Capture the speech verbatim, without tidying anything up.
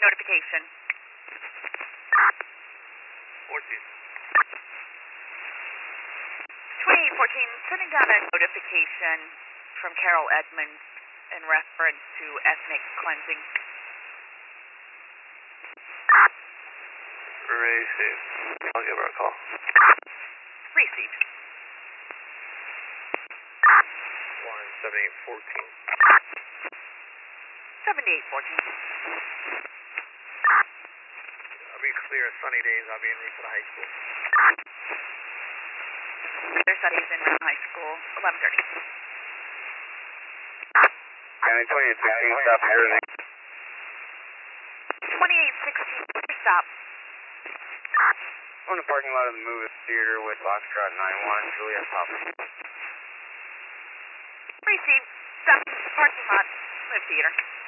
notification. fourteen. twenty-eight fourteen, sending down a notification from Carol Edmonds in reference to ethnic cleansing. Received. I'll give her a call. Received. one seventy-eight fourteen. seventy-eight fourteen. I'll be clear, sunny days, I'll be en route to the high school. Their studies in Mountain High School, eleven thirty. County twenty-eight sixteen, stop here. twenty-eight sixteen, stop. I'm in the parking lot of the movie theater with Foxtrot nine one, Juliet Papa. Received. Stop. Parking lot. Movie theater.